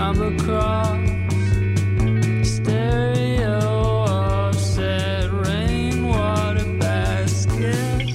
come across stereo offset rainwater basket.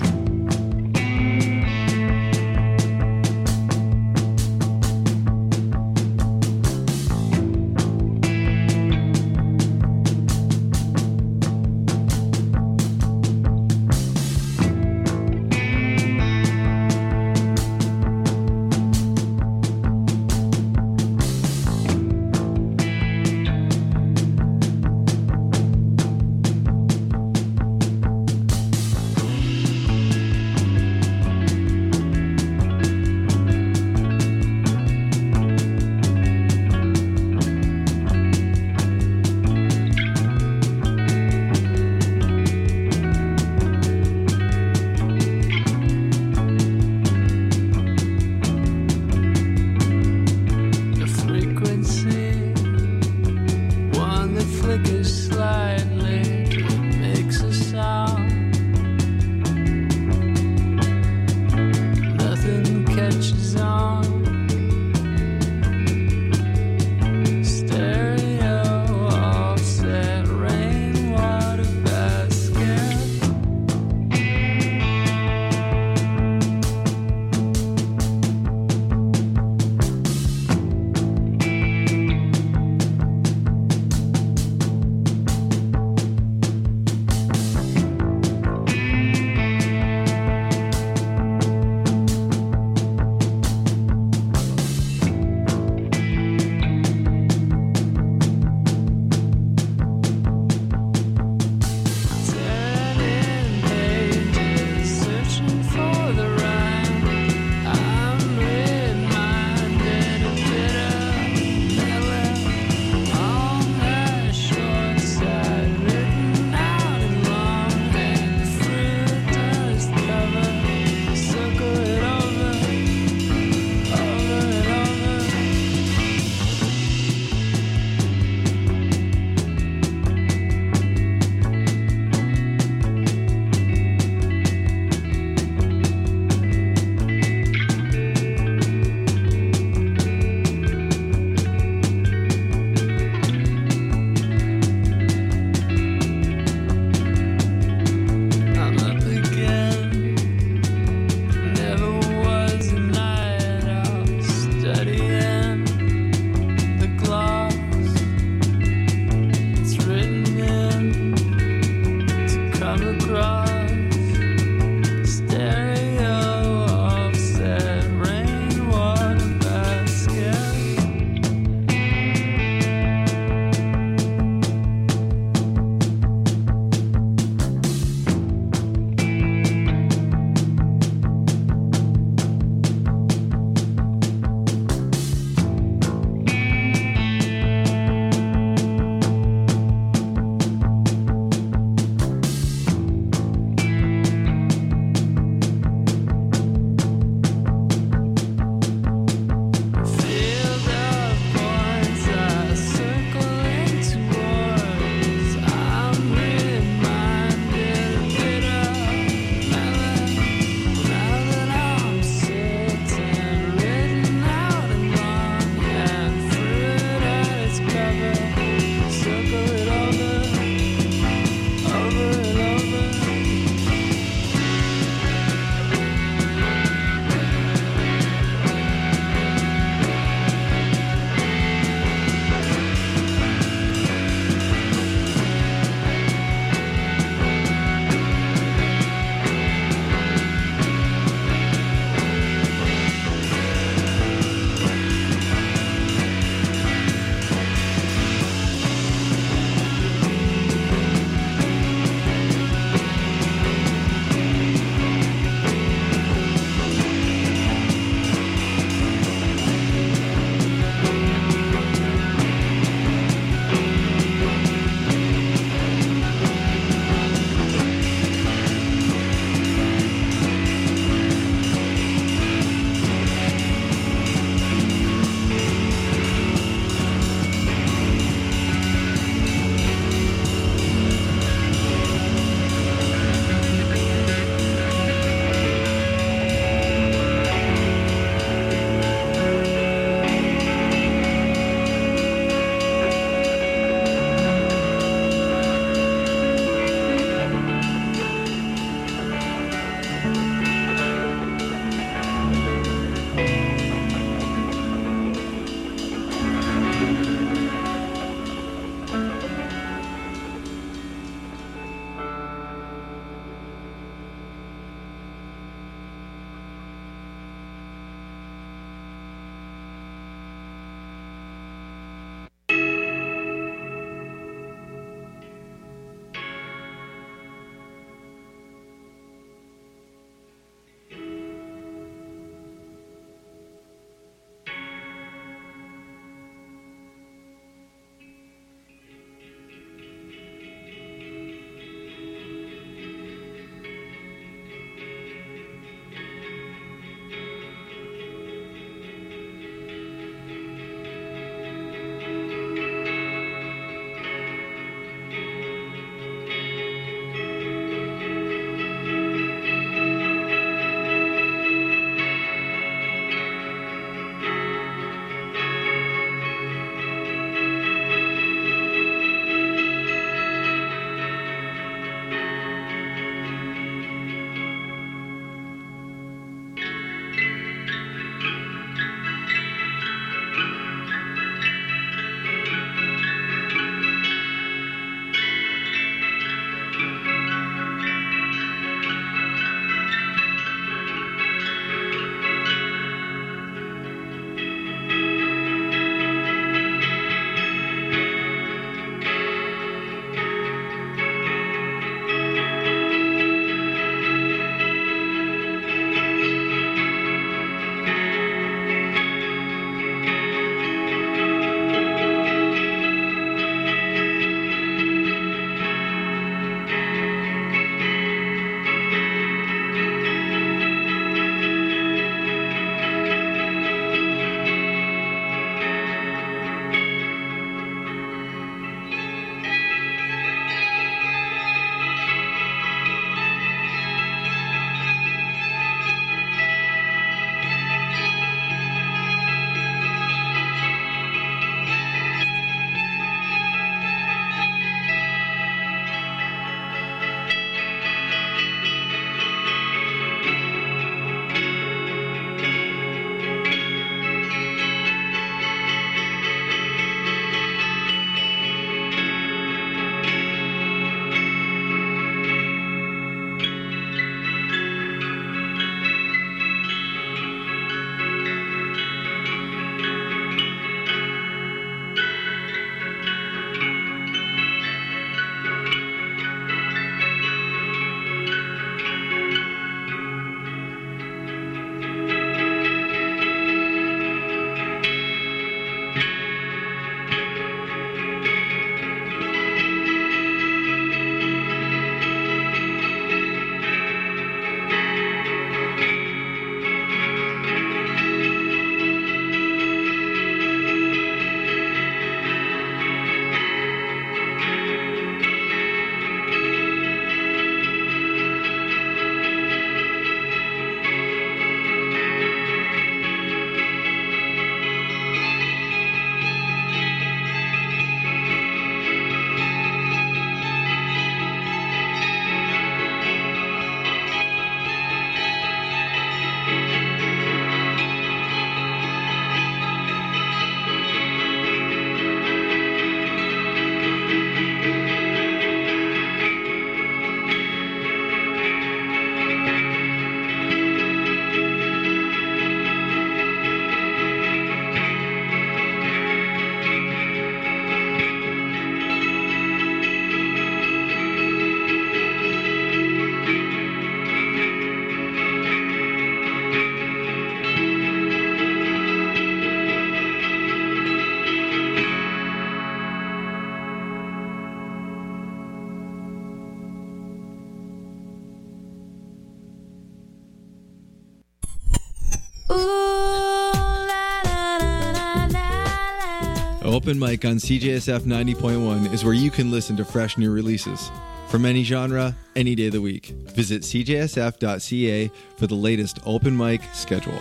Open Mic on CJSF 90.1 is where you can listen to fresh new releases. From any genre, any day of the week. Visit cjsf.ca for the latest open mic schedule.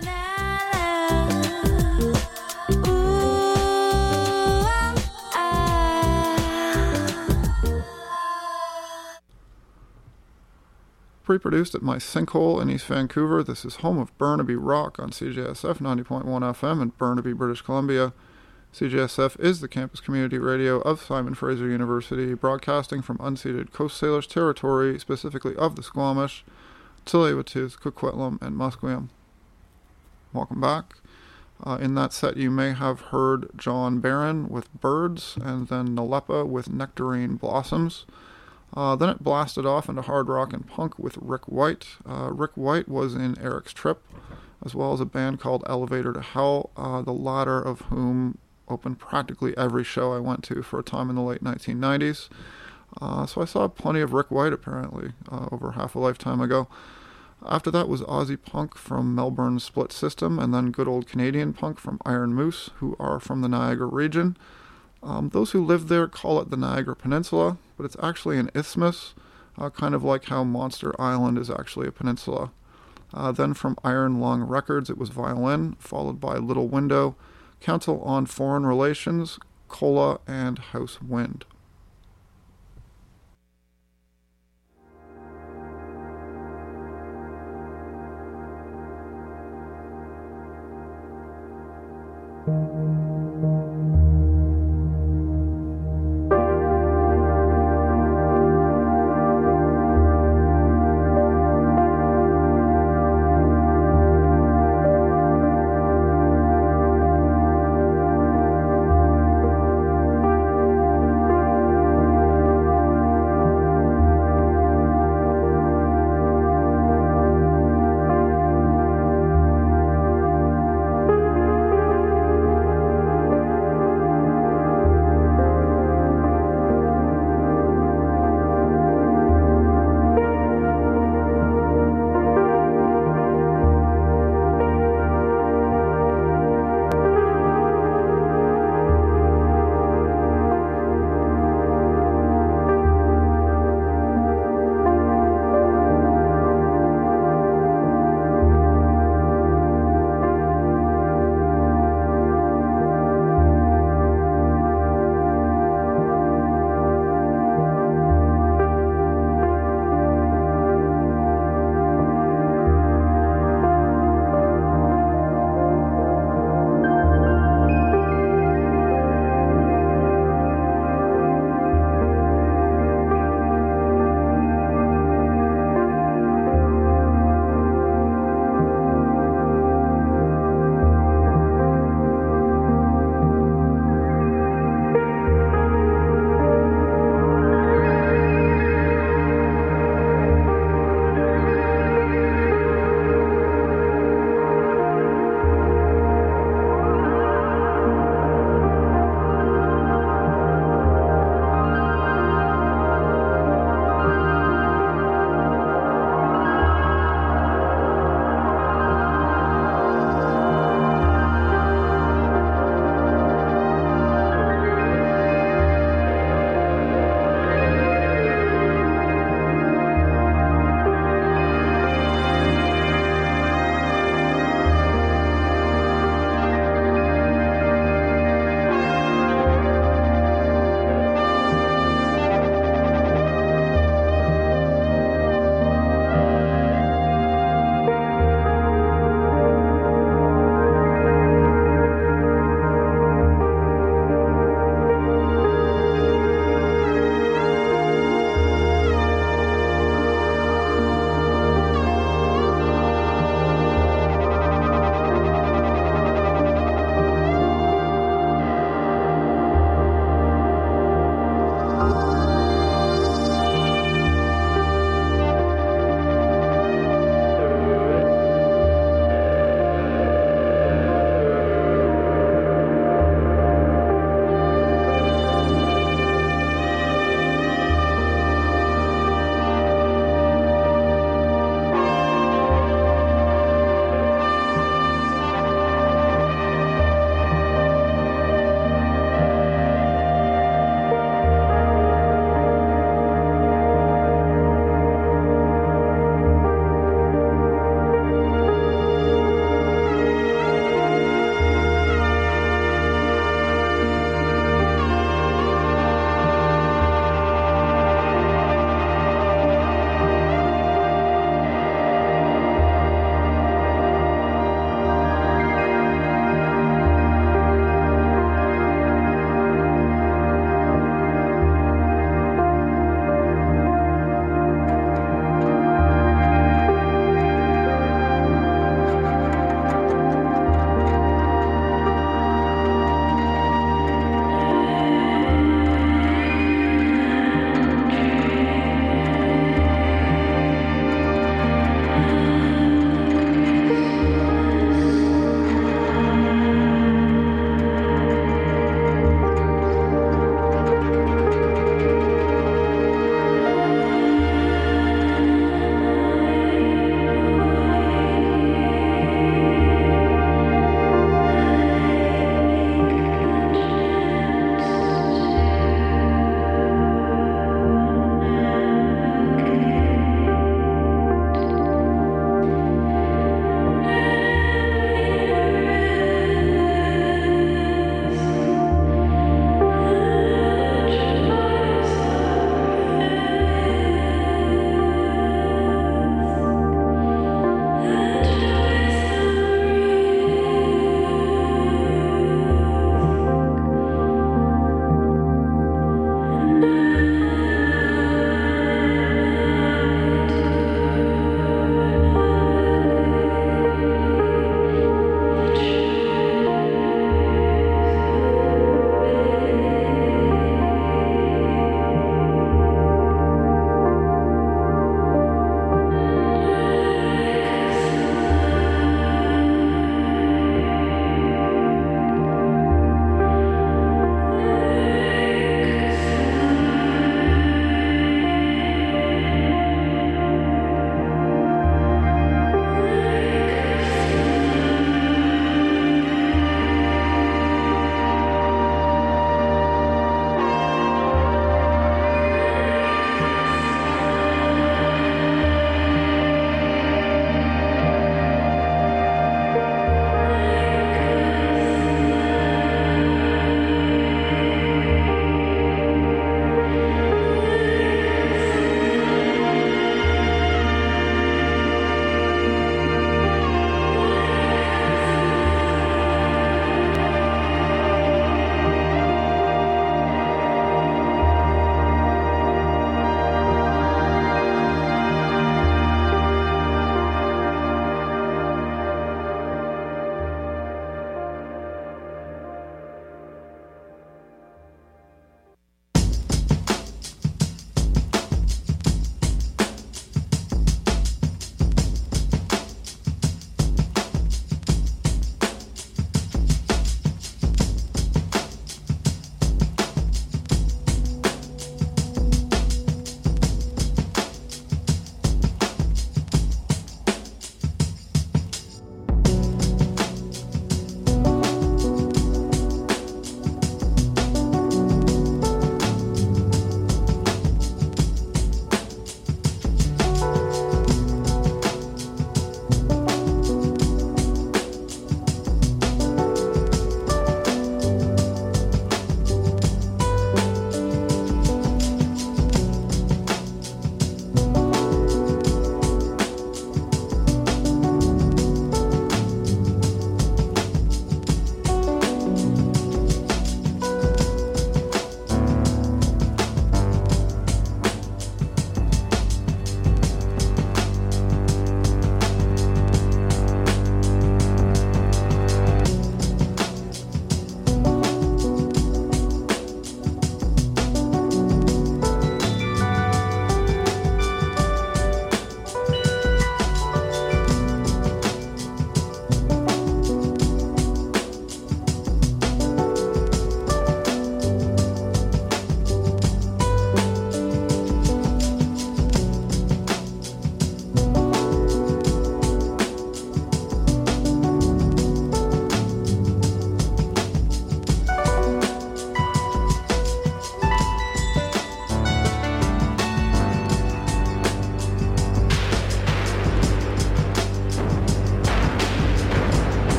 Pre-produced at my sinkhole in East Vancouver, this is home of Burnaby Rock on CJSF 90.1 FM in Burnaby, British Columbia. CJSF is the campus community radio of Simon Fraser University, broadcasting from unceded Coast Salish territory, specifically of the Squamish, Tsleil-Waututh, Coquitlam, and Musqueam. Welcome back. In that set, you may have heard John Barron with Birds, and then Nalepa with Nectarine Blossoms. Then it blasted off into hard rock and punk with Rick White. Rick White was in Eric's Trip, as well as a band called Elevator to Hell, the latter of whom opened practically every show I went to for a time in the late 1990s. So I saw plenty of Rick White, apparently, over half a lifetime ago. After that was Aussie punk from Melbourne's Split System, and then good old Canadian punk from Iron Moose, who are from the Niagara region. Those who live there call it the Niagara Peninsula, but it's actually an isthmus, kind of like how Monster Island is actually a peninsula. Then from Iron Lung Records, it was Violin, followed by Little Window, Council on Foreign Relations, Cola, and House Wind.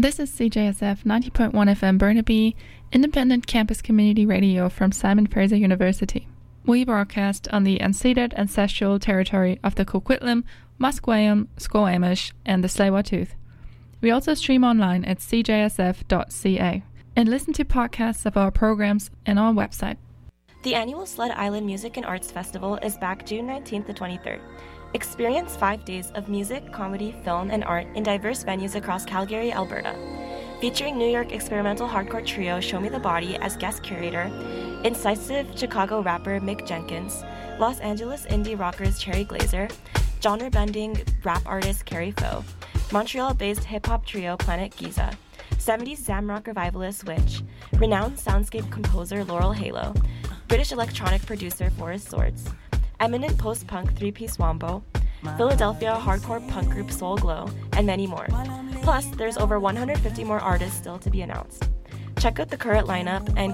This is CJSF 90.1 FM Burnaby, independent campus community radio from Simon Fraser University. We broadcast on the unceded ancestral territory of the Coquitlam, Musqueam, Squamish, and the Tsleil-Waututh. We also stream online at cjsf.ca and listen to podcasts of our programs on our website. The annual Sled Island Music and Arts Festival is back June 19th to 23rd. Experience 5 days of music, comedy, film, and art in diverse venues across Calgary, Alberta. Featuring New York experimental hardcore trio Show Me the Body as guest curator, incisive Chicago rapper Mick Jenkins, Los Angeles indie rockers Cherry Glazer, genre-bending rap artist Carrie Foe, Montreal-based hip-hop trio Planet Giza, 70s Zamrock revivalist Witch, renowned soundscape composer Laurel Halo, British electronic producer Forrest Swords, eminent post-punk three-piece Wombo, Philadelphia hardcore punk group Soul Glow, and many more. Plus, there's over 150 more artists still to be announced. Check out the current lineup and